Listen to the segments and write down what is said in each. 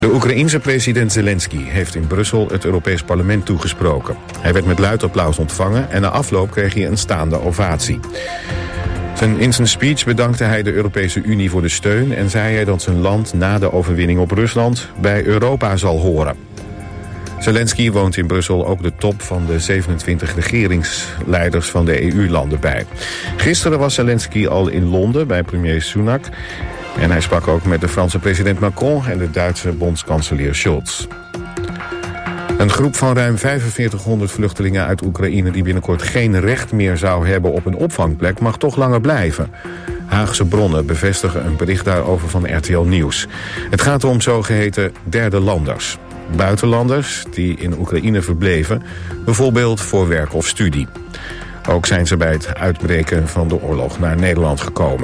De Oekraïense president Zelensky heeft in Brussel het Europees Parlement toegesproken. Hij werd met luid applaus ontvangen en na afloop kreeg hij een staande ovatie. In zijn speech bedankte hij de Europese Unie voor de steun en zei hij dat zijn land na de overwinning op Rusland bij Europa zal horen. Zelensky woont in Brussel ook de top van de 27 regeringsleiders van de EU-landen bij. Gisteren was Zelensky al in Londen bij premier Sunak. En hij sprak ook met de Franse president Macron en de Duitse bondskanselier Scholz. Een groep van ruim 4500 vluchtelingen uit Oekraïne die binnenkort geen recht meer zou hebben op een opvangplek mag toch langer blijven. Haagse bronnen bevestigen een bericht daarover van RTL Nieuws. Het gaat om zogeheten derde landers. Buitenlanders die in Oekraïne verbleven, bijvoorbeeld voor werk of studie. Ook zijn ze bij het uitbreken van de oorlog naar Nederland gekomen.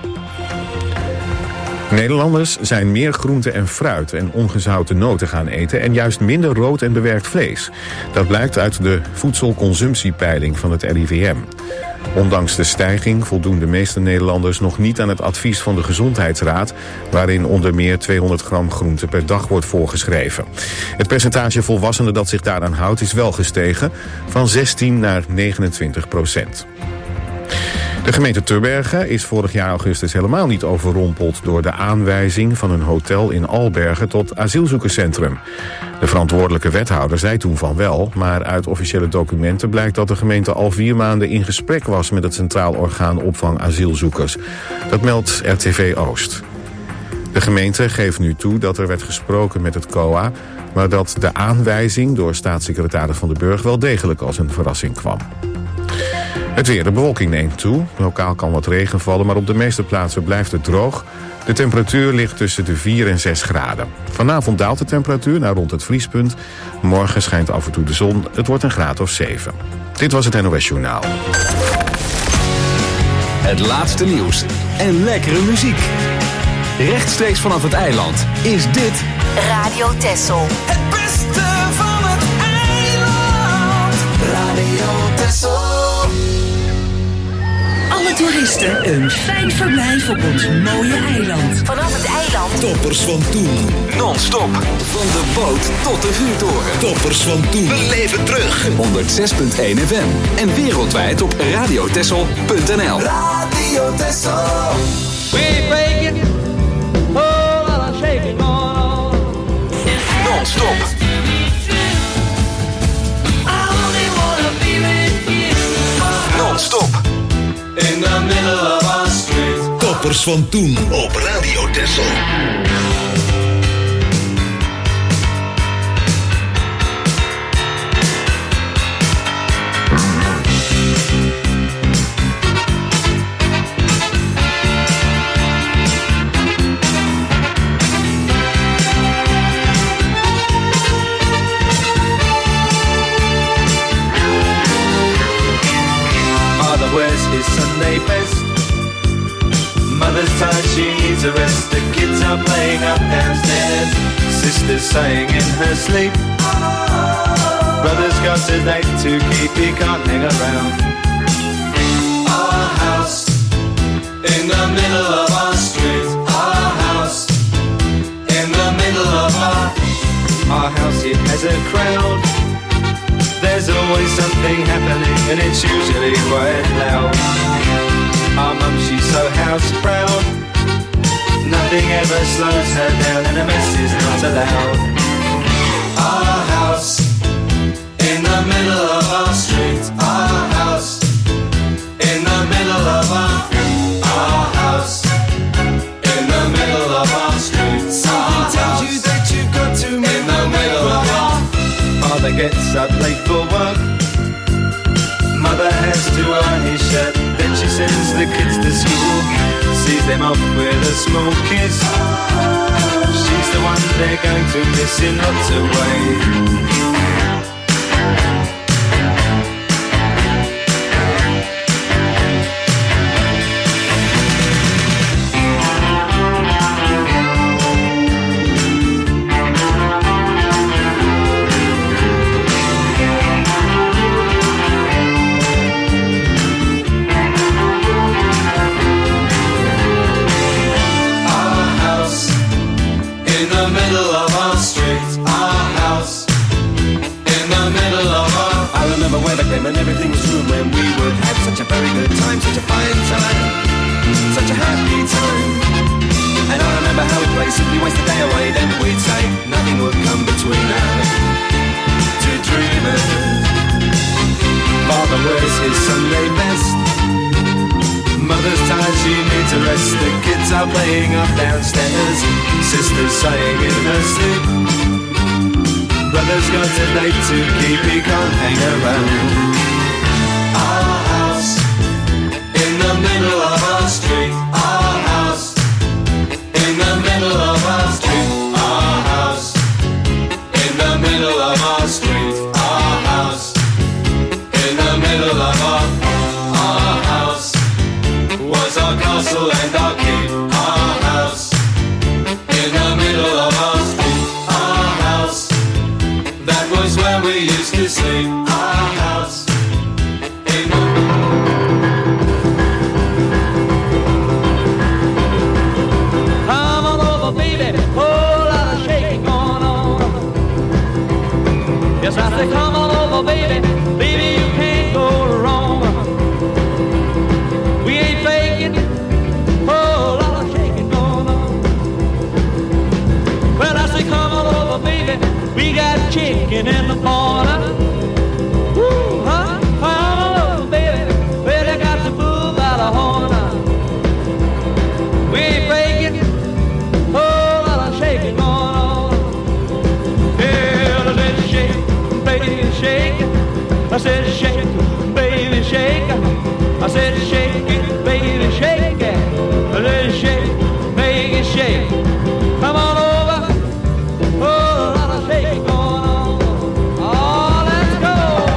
Nederlanders zijn meer groente en fruit en ongezouten noten gaan eten en juist minder rood en bewerkt vlees. Dat blijkt uit de voedselconsumptiepeiling van het RIVM. Ondanks de stijging voldoen de meeste Nederlanders nog niet aan het advies van de Gezondheidsraad, waarin onder meer 200 gram groente per dag wordt voorgeschreven. Het percentage volwassenen dat zich daaraan houdt is wel gestegen, van 16 naar 29%. De gemeente Terbergen is vorig jaar augustus helemaal niet overrompeld door de aanwijzing van een hotel in Albergen tot asielzoekerscentrum. De verantwoordelijke wethouder zei toen van wel, maar uit officiële documenten blijkt dat de gemeente al 4 maanden in gesprek was met het Centraal Orgaan Opvang Asielzoekers. Dat meldt RTV Oost. De gemeente geeft nu toe dat er werd gesproken met het COA, maar dat de aanwijzing door staatssecretaris Van den Burg wel degelijk als een verrassing kwam. Het weer, de bewolking neemt toe. Lokaal kan wat regen vallen, maar op de meeste plaatsen blijft het droog. De temperatuur ligt tussen de 4 en 6 graden. Vanavond daalt de temperatuur naar rond het vriespunt. Morgen schijnt af en toe de zon. Het wordt een graad of 7. Dit was het NOS Journaal. Het laatste nieuws en lekkere muziek. Rechtstreeks vanaf het eiland is dit Radio Texel. Het beste van het eiland. Radio Texel. Alle toeristen een fijn verblijf op ons mooie eiland. Vanaf het eiland. Toppers van toen. non-stop. Van de boot tot de vuurtoren. Toppers van toen. We leven terug. 106.1 FM. En wereldwijd op radiotessel.nl. Radio Texel. We break it. Oh, I'll shake it on. Non-stop. Non-stop. In the middle of our street. Toppers van toen op Radio Texel. His Sunday best. Mother's tired, she needs a rest. The kids are playing up downstairs. Sister's sighing in her sleep. Brother's got a date to keep, he can't hang around. Our house in the middle of our street. Our house in the middle of our house, it has a crowd. There's always something happening and it's usually quite loud. Our mum, she's so house proud. Nothing ever slows her down and a mess is not allowed. Our house in the middle of our street. Our house in the middle of our house in the middle of our street. Something tells you that you've got to move in the middle of our Father gets up late for work. Mother has to iron his shirt. Then she sends the kids to school. Sees them off with a small kiss. She's the one they're going to miss in lots of ways. in the middle of our good time, such a fine time, such a happy time. And I remember how we'd play, simply waste the day away. Then we'd say nothing would come between us, two dreamers. Father wears his Sunday best, mother's tired, she needs a rest. The kids are playing up downstairs, sister's sighing in her sleep. Brother's got a date to keep, he can't hang around. Our house in the middle of our street. Our house in the middle of our street. Our house in the middle of our street. Our house in the middle of our house was our castle and our keep. Our house in the middle of our street. Our house, that was where we used to sleep. Our house in the Come on over, baby, whole lot of shaking going on. Yes, I say come on over, baby, baby, you can't go wrong. We ain't faking, whole lot of shaking going on. Well, I say come on over, baby, we got chicken in the corner. Woo, huh? Come on over, baby, well, I got the food by the horn. We ain't faking, whole lot of shaking going on. Yeah, let's shake, baby, shake. I said shake, baby, shake. I said shake it, baby, shake it. Let's shake, baby, shake. Come on over, whole lot of shaking going on. Oh, let's go.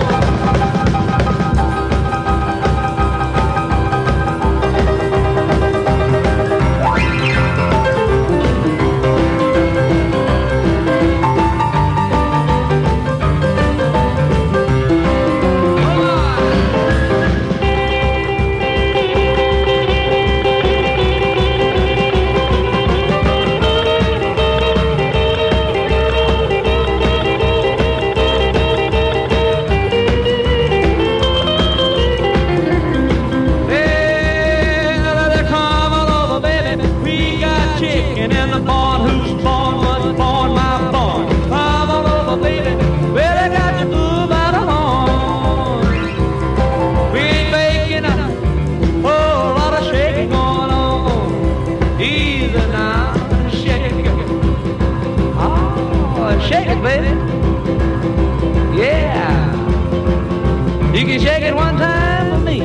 Shake it, baby. Yeah. You can shake it one time for me.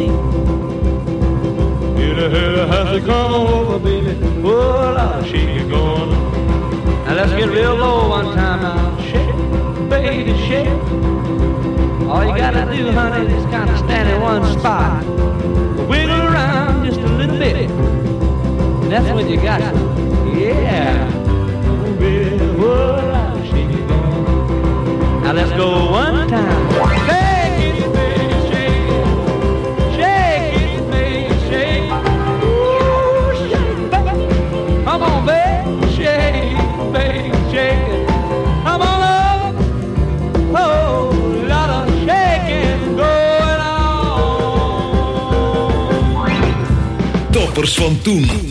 You know how to come over, baby. Oh, Lord, shake it going on. Now let's get real low one time now. Shake it, baby, shake it. All you gotta do, honey, is kind of stand in one spot. Wiggle around just a little bit. And that's when you got it. Yeah. Oh, baby, oh, now let's go one time. Shake it, baby, shake it. Shake it, baby, shake it. Ooh, shake it, baby. Come on, baby, shake it, baby, shake it. Come on up. Oh, lot of shaking going on. Toppers van toen.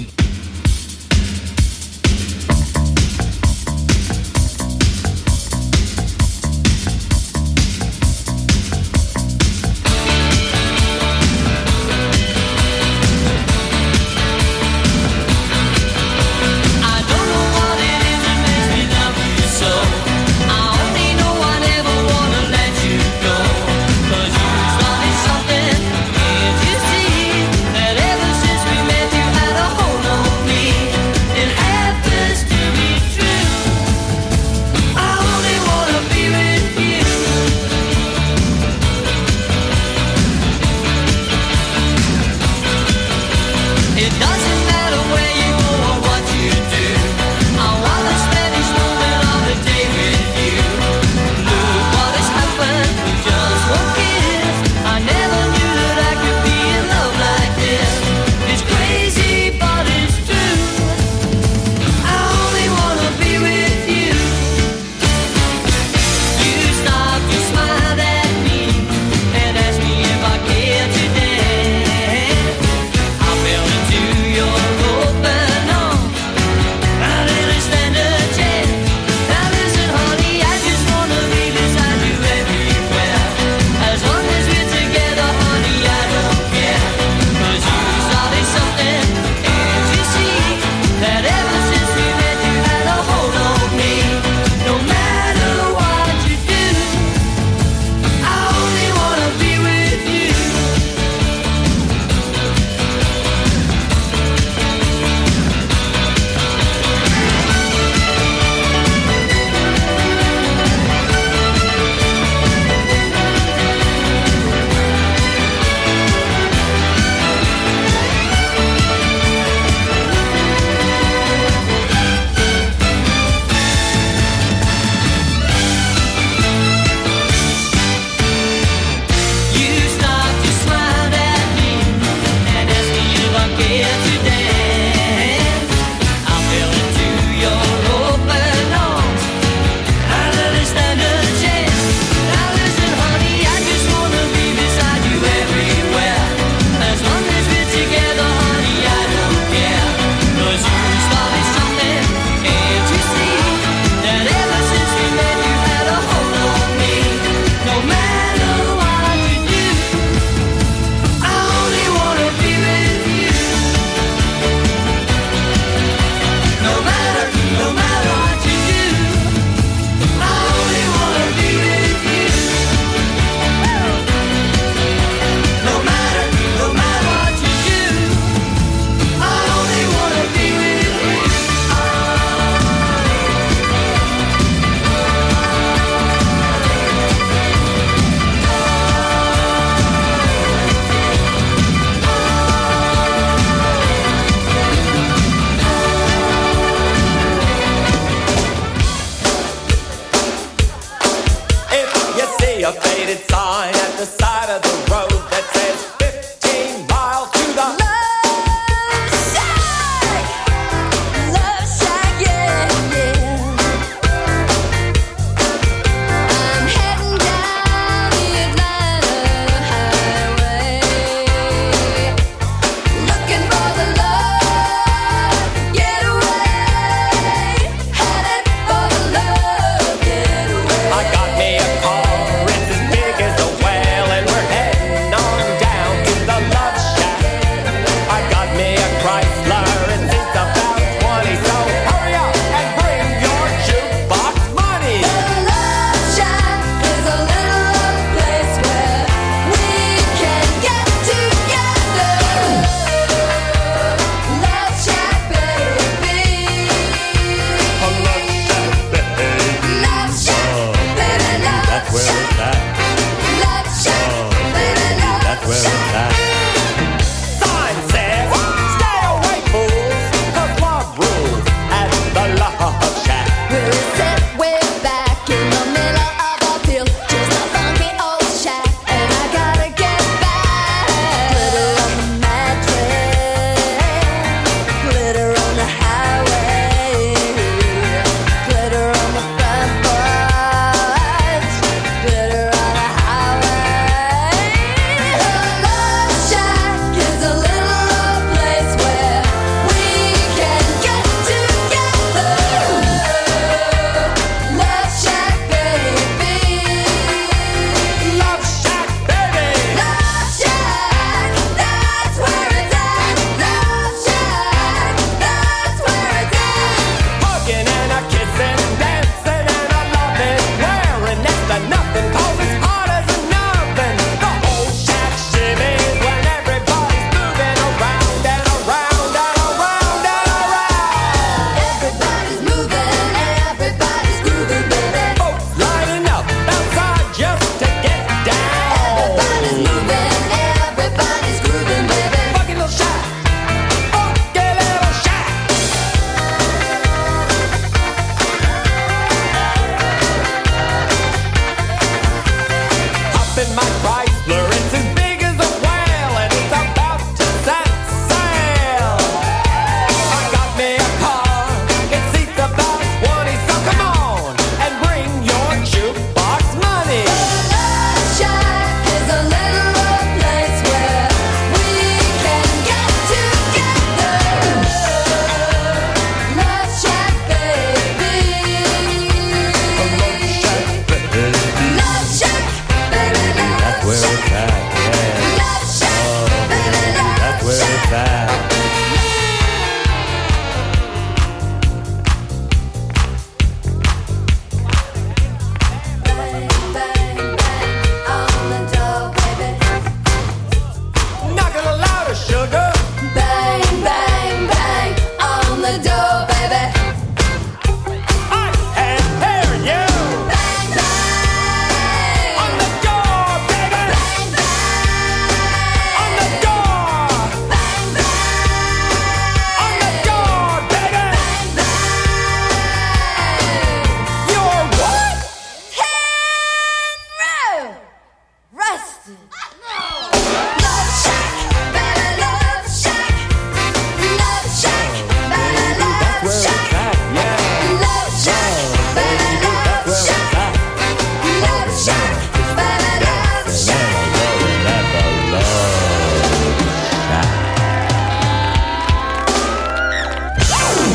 That ever since we met you had a whole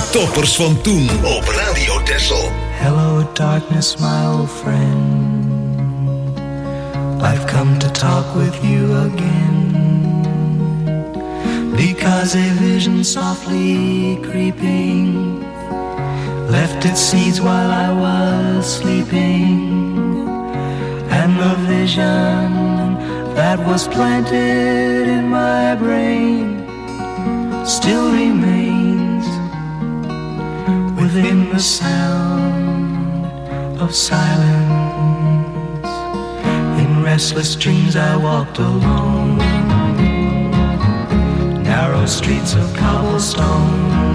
Toppers van toen op Radio Texel. Hello darkness, my old friend. I've come to talk with you again, because a vision softly creeping left its seeds while I was sleeping, and the vision that was planted in my brain still remains within the sound of silence. In restless dreams I walked alone, narrow streets of cobblestone,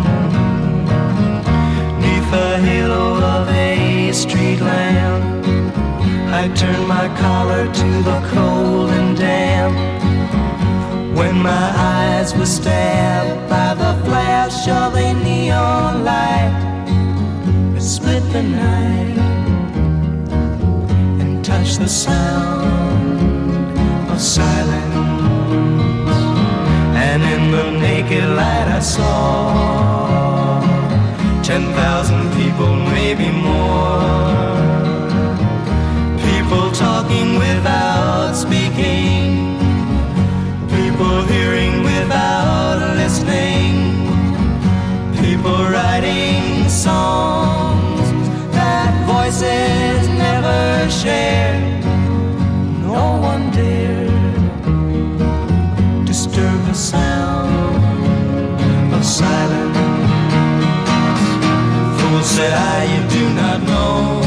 neath the halo of a street lamp. I turned my collar to the cold and damp, when my eyes were stabbed by the flash of a neon light that split the night and touched the sound of silence. And in the naked light I saw 10,000 people, maybe more, people talking without speaking, people hearing without listening, people writing songs that voices never shared. No one dared disturb the sound of silence. Fool, said I, you do not know,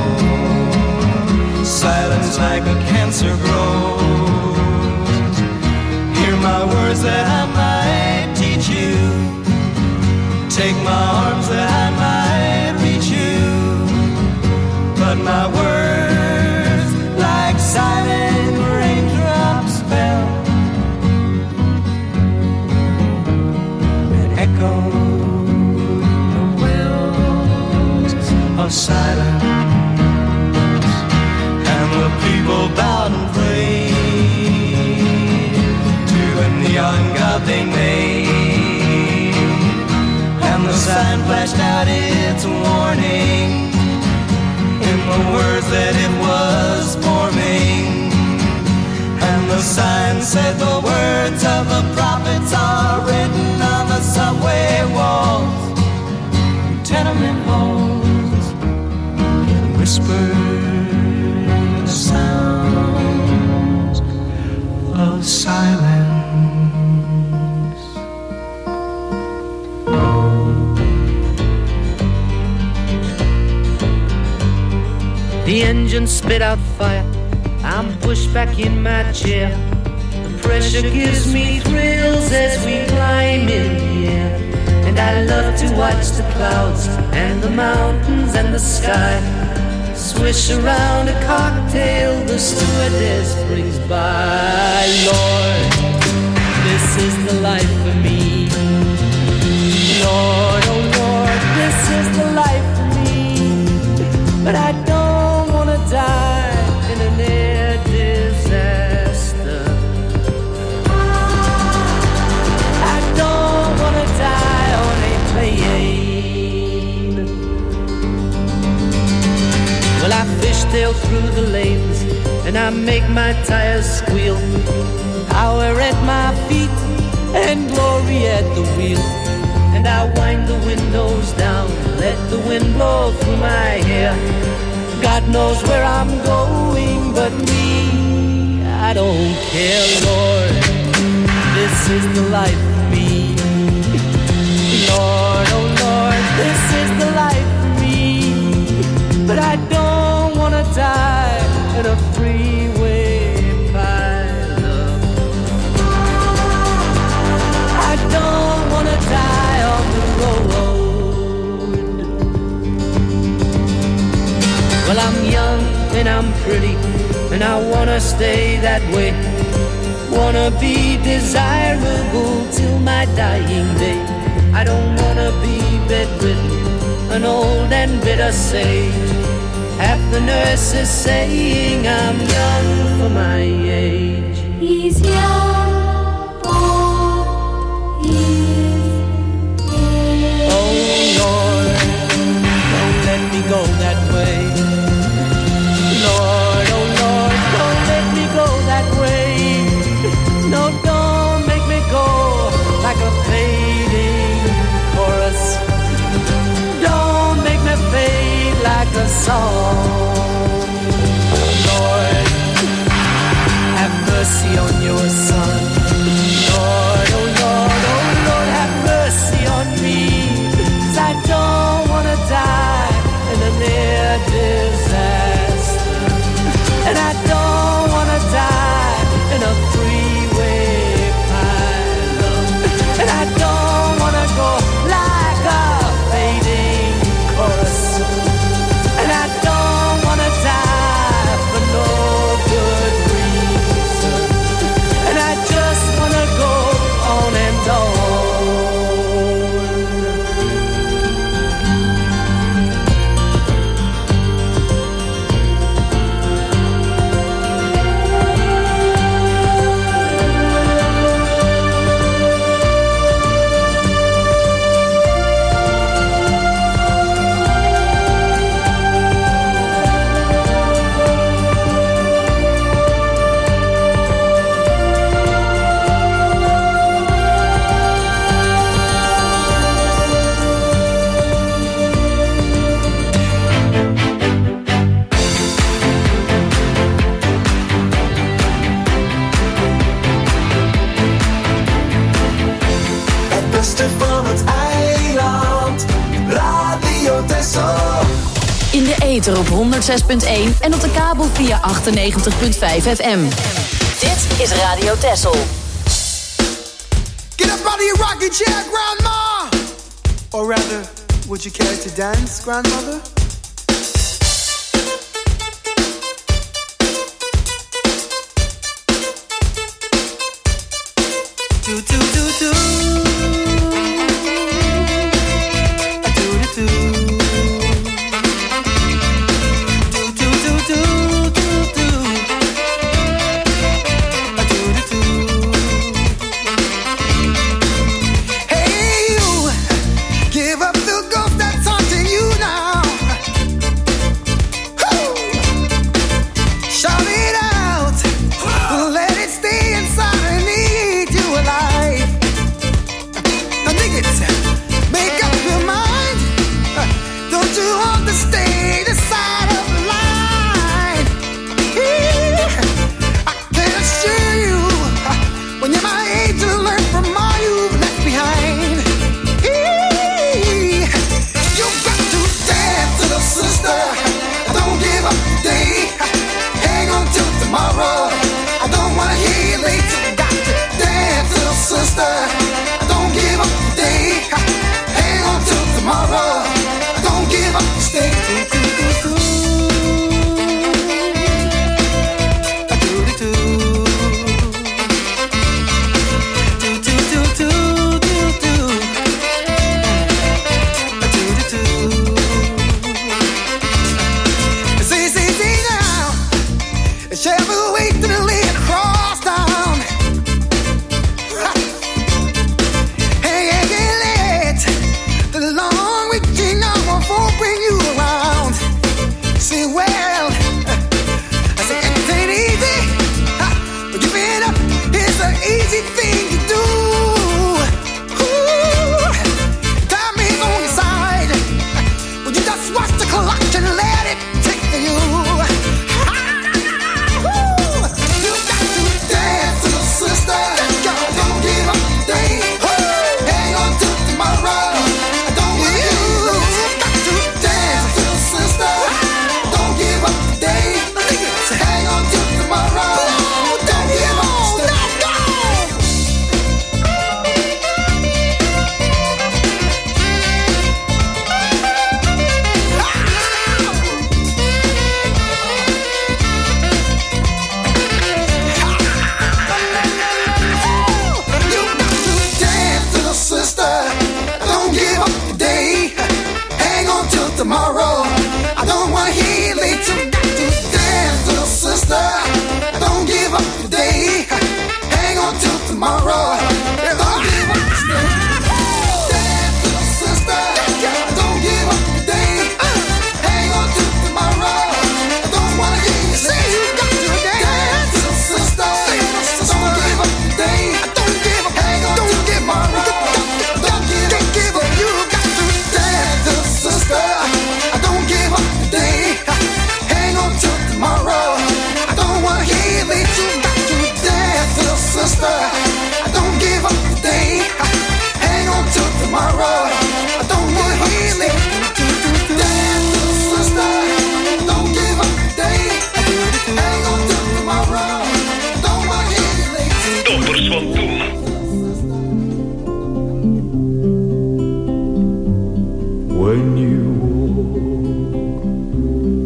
silence like a cancer grows. Hear my words that I might teach you, take my arms that I might reach you, but my words like silent raindrops fell and echoed the wells of silence. And the people bowed and prayed to the neon god they made, and the sign flashed out its warning in the words that it was forming. And the sign said the words of the prophets are written on the subway walls, tenement halls, whispered sounds of silence. The engine spit out fire, I'm pushed back in my chair. The pressure gives me thrills as we climb in the air. And I love to watch the clouds and the mountains and the sky swish around a cocktail the stewardess brings by. Lord, this is the life for me. Lord, oh Lord, this is the life for me. But I don't die in an air disaster. I don't wanna die on a plane. Well, I fishtail through the lanes and I make my tires squeal, power at my feet and glory at the wheel. And I wind the windows down, let the wind blow through my hair. God knows where I'm going, but me, I don't care, Lord. This is the life for me. Lord, oh Lord, this is the life for me. But I don't wanna die in a freeway pileup. I don't wanna die on the road. Well, I'm young and I'm pretty, and I wanna stay that way. Wanna be desirable till my dying day. I don't wanna be bedridden, an old and bitter sage. Half the nurses saying I'm young for my age. He's young for his age. Oh song. Lord, have mercy on your son. Lord, oh Lord, oh Lord, have mercy on me. 'Cause I don't wanna die in a near disaster. And I don't wanna die in a three-way pile. And I don't wanna go like a fading chorus. And I don't wanna die for no good reason. And I just wanna go on and on. Het beste van het eiland, Radio Texel. In de ether op 106.1 en op de kabel via 98.5 FM. Dit is Radio Texel. Get up out of your rocking chair, Grandma! Or rather, would you care to dance, Grandmother? Do, do, do, do. Do, do, do. Do, do, do, do, do, do. Do, do, do. Hey, you, give up the ghost that's haunting you now.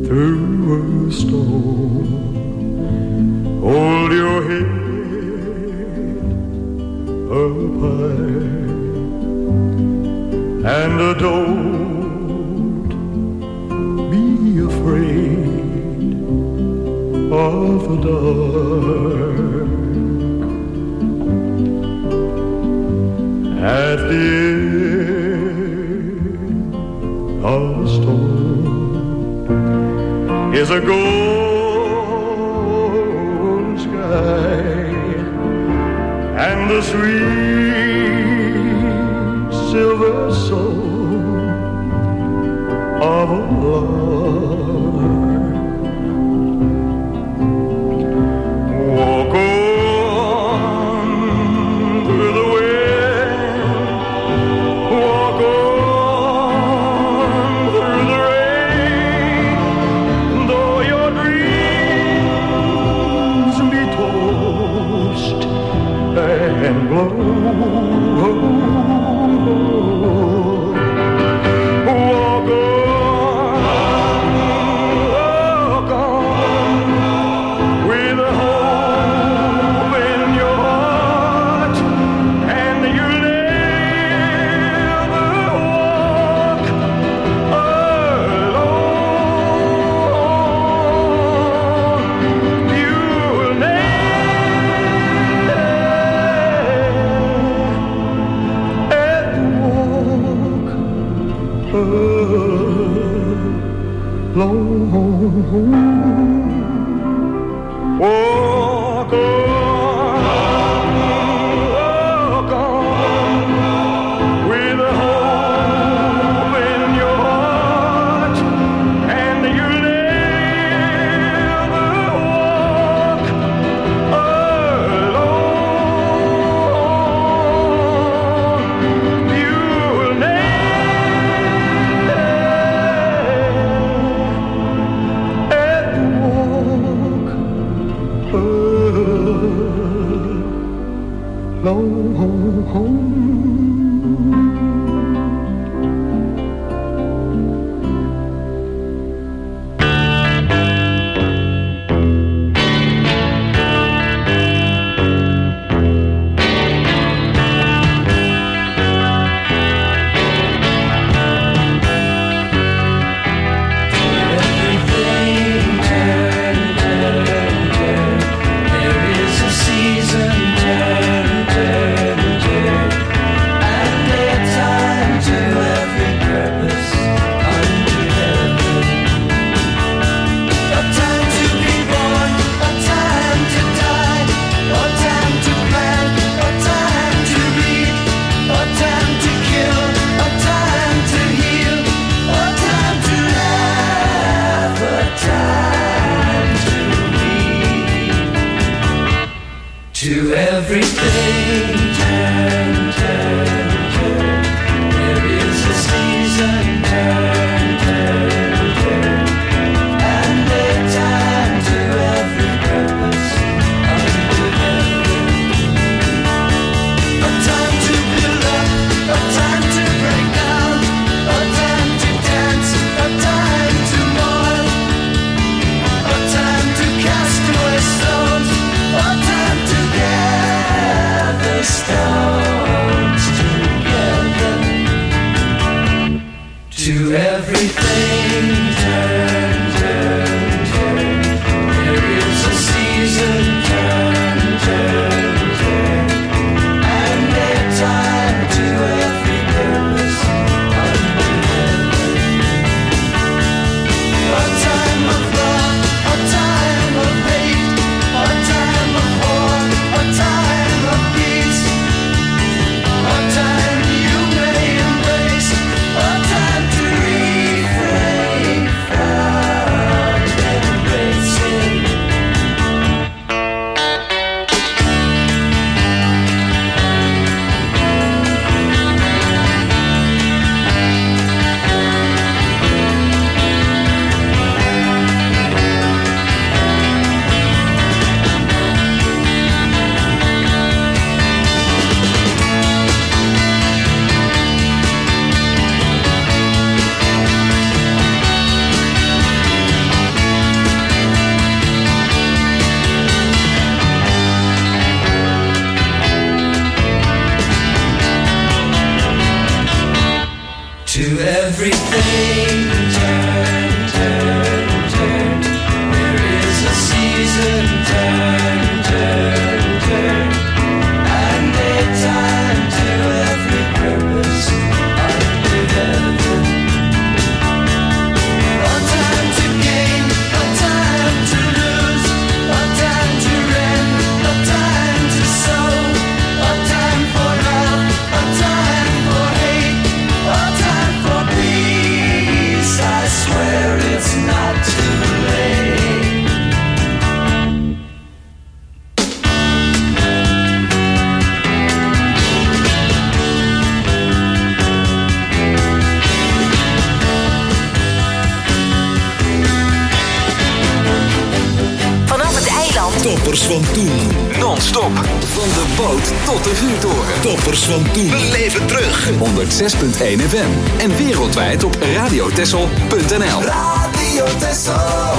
through a storm. Hold your head up high and don't be afraid of the dark. At the end of the storm is a golden sky and the sweet silver soul of a lark. Walk on through the wind, walk on through the rain, though your dreams be tossed and blow. Toppers van toen. Non-stop. Van de boot tot de vuurtoren. Toppers van toen. Beleef het terug. 106.1 FM. En wereldwijd op radiotessel.nl. Radio Texel.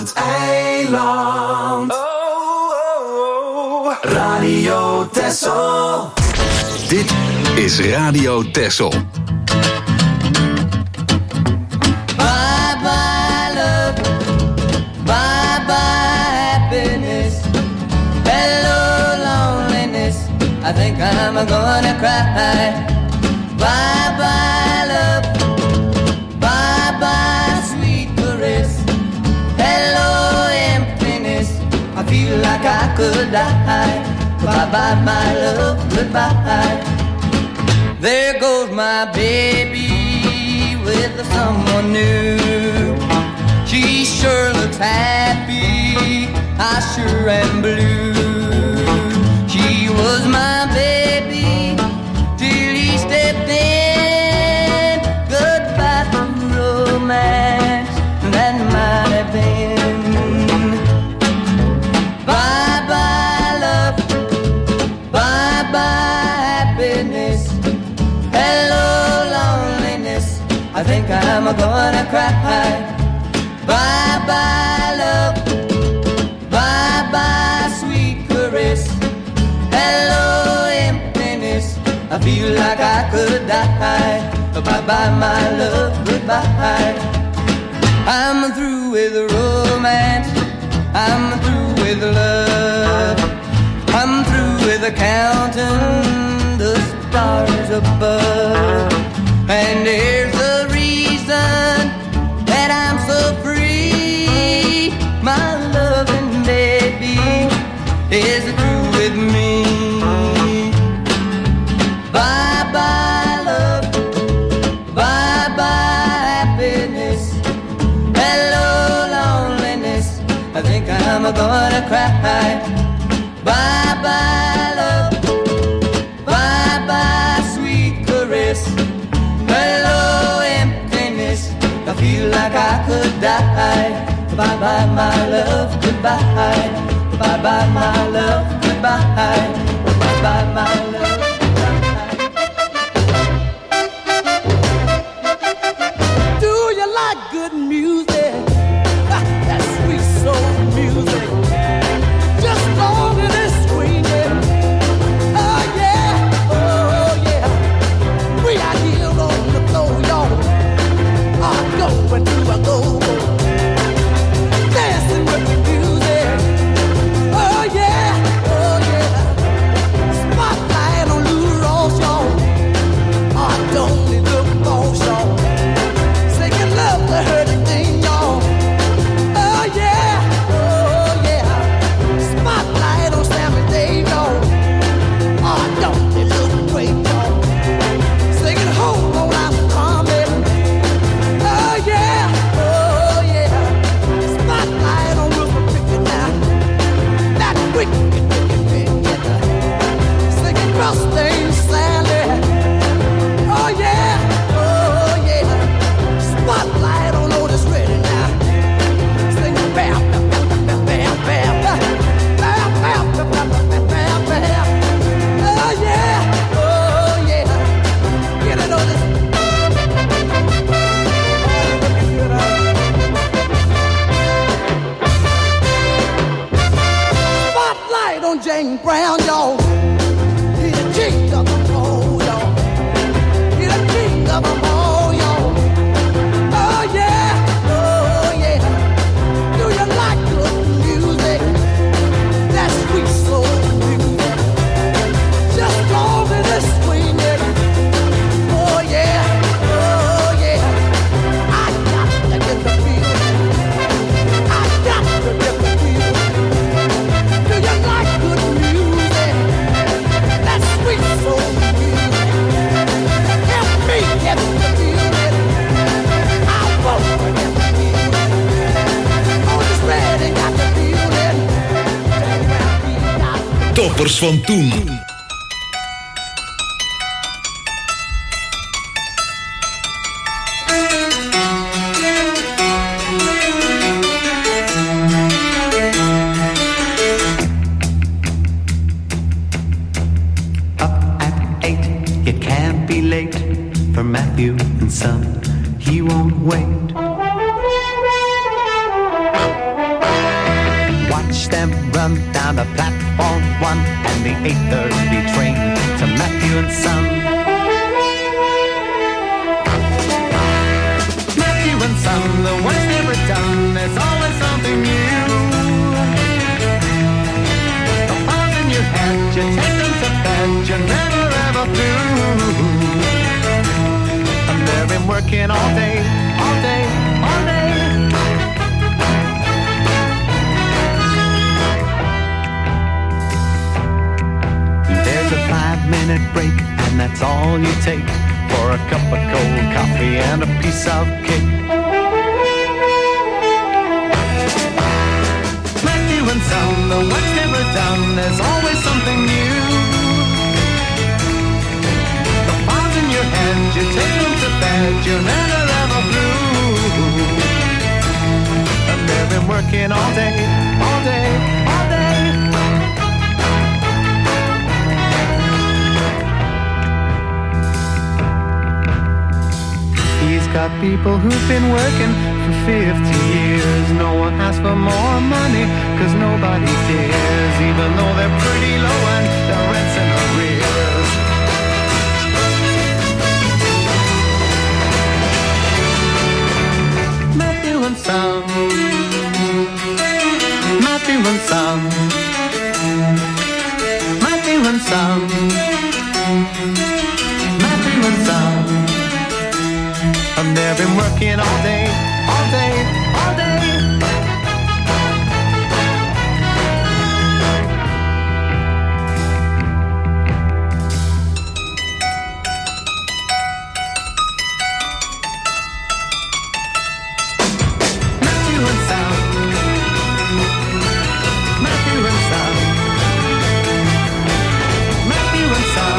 het eiland. Radio Texel. Dit is Radio Texel. Bye bye love, bye bye happiness, hello loneliness, I think I'm gonna cry. Bye bye love, bye bye sweet caress, hello emptiness, I feel like I could die. Bye bye my love, goodbye. There goes my baby with someone new. She sure looks happy, I sure am blue. She was my baby till he stepped in. Goodbye to romance, that might have been. Bye bye love, bye bye happiness, hello loneliness, I think I'm gonna cry. Bye bye love, bye bye sweet caress, hello emptiness, I feel like I could die. Bye bye my love, goodbye. I'm through with romance, I'm through with love, I'm through with counting the stars above. And here's the reason that I'm so free. My loving baby is through with me. Bye bye love, bye bye happiness, hello loneliness, I think I'm gonna cry. Bye bye love, bye bye sweet caress, hello emptiness, I feel like I could die. Bye bye my love, goodbye. Bye bye my love, goodbye. Bye bye my love, goodbye. Do you like good music? That sweet soul music, just long as it's swinging. Oh yeah, oh yeah. We are here on the floor, y'all. Going to a go, dancing with the music. Oh yeah, oh yeah. Spotlight on Lou Ross, y'all. I don't need look for y'all. Singing love to her thing, y'all. Oh yeah, spotlight on Sammy Dave, y'all. I don't need look great, y'all. Singing home on I'm coming. Oh yeah, spotlight on Rupert Pickett now. That wicked, singing Rusty Sally. Oh yeah, spotlight on Otis Redding now. Singing bam, bam, bam, bam, bam, bam, bam, bam, bam, bam, bam. Oh yeah, get it on this. Spotlight on Jane Brown, y'all. He the king of them all, y'all. He the king of them all, y'all. Oh yeah. Do you like good music? That sweet soul music, just long as it's swinging. Oh yeah. I got to get the feeling. I got to get the feeling. Do you like good music? That sweet soul music. Help me get the feeling. I won't forget the feeling. Oh, this ready got the feeling. Toppers van toen. Matthew and Son, he won't wait. them run down the platform 1 and the 8:30 train to Matthew and Son. Matthew and Son, the work's never done, there's always something new. The files in your head, you take them to bed, you're never ever through. And they've been working all day, all day, all day. There's a 5-minute break, and that's all you take for a cup of cold coffee and a piece of cake. Matthew and Son, the work's never done, there's always something new. The files in your head, you take them to bed, you're never ever through. And they've been working all day, all day, all day. He's got people who've been working for 50 years. No one asks for more money, cause nobody cares, even though they're pretty low and their rent's in arrears. Matthew and Son, Matthew and Son, Matthew and Son, Matthew and Son. And they've been working all day, all day, all day. Matthew and Son, Matthew and Son, Matthew and Son.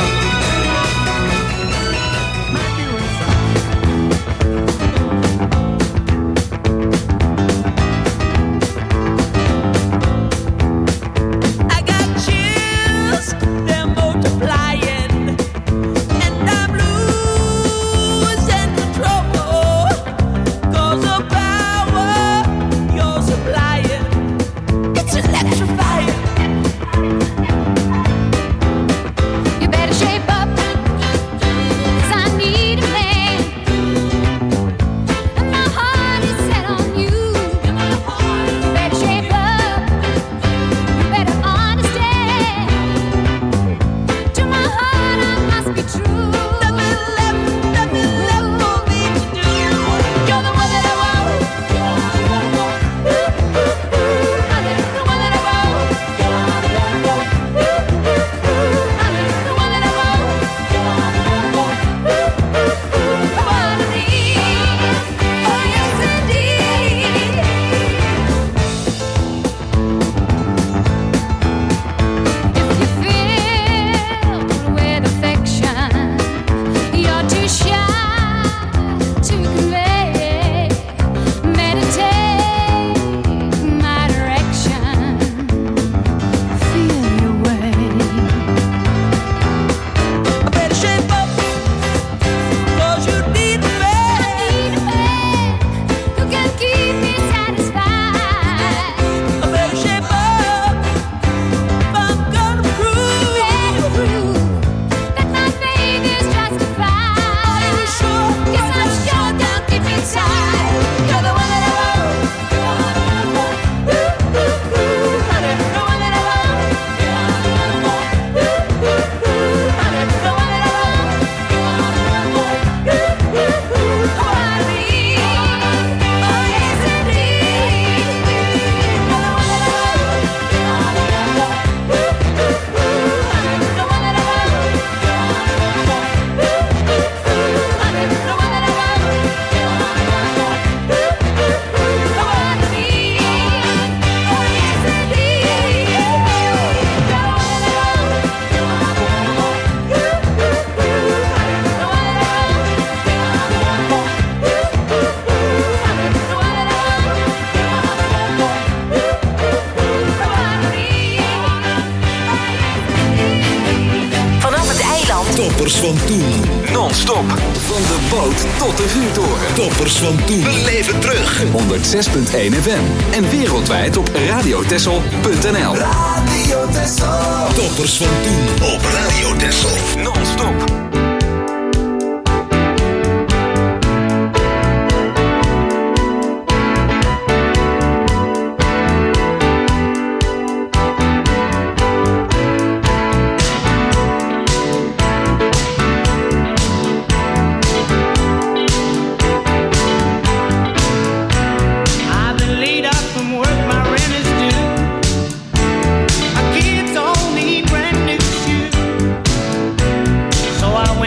Toppers van toen, Non-stop. Van de boot tot de vuurtoren. Toppers van toen. We leven terug. 106.1 FM. En wereldwijd op radiotessel.nl. Radio Texel. Toppers van toen op Radio Texel. Non-stop. I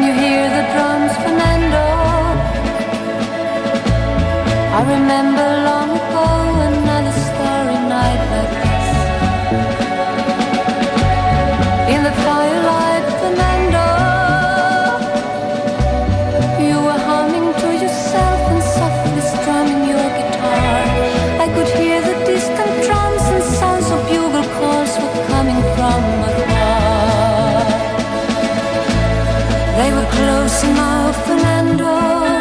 you hear the drums, Fernando? I remember long ago another starry night like this. In the firelight, Fernando, you were humming to yourself and softly strumming your guitar. I could hear the distant drums and sounds of bugle calls were coming from afar. They were close now, Fernando.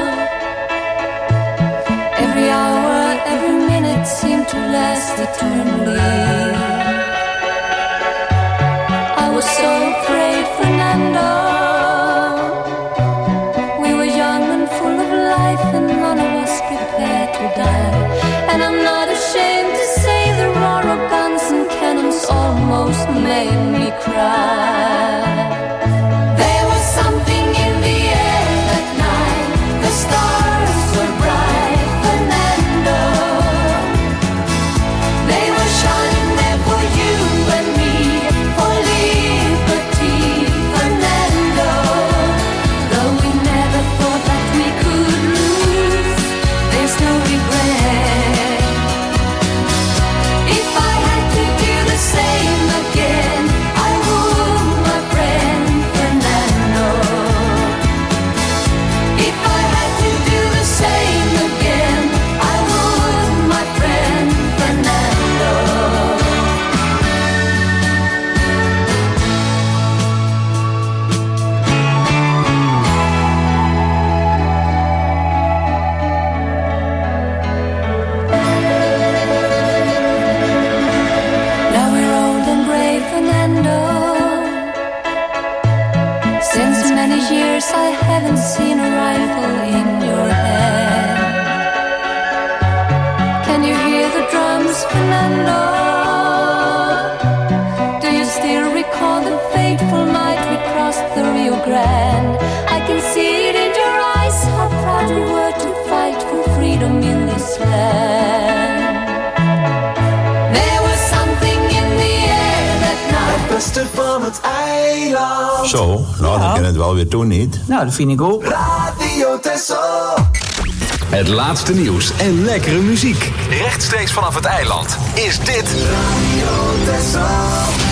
Every hour, every minute seemed to last eternally. I was so afraid, Fernando. We were young and full of life, and none of us prepared to die. And I'm not ashamed to say the roar of guns and cannons almost made me cry. There was something in the air that night. The stars were bright, Fernando. They were shining there for you and me, for liberty, Fernando. Though we never thought that we could lose, there's no regret. If I had to do the same again, I would, my friend Fernando. If I had to do the same again, I would, my friend Fernando. Now we're old and gray, Fernando. Since many years I haven't seen a rifle in your hand. Can you hear the drums, Fernando? Do you still recall the fateful night we crossed the Rio Grande? I can see it in your eyes, how proud we were to fight for freedom in this land. There was something in the air that night. Beste van het eiland. Zo, nou dan kan het wel weer doen, niet? Nou, dat vind ik ook. Radio Texel. Het laatste nieuws en lekkere muziek. Rechtstreeks vanaf het eiland is dit... Radio Texel.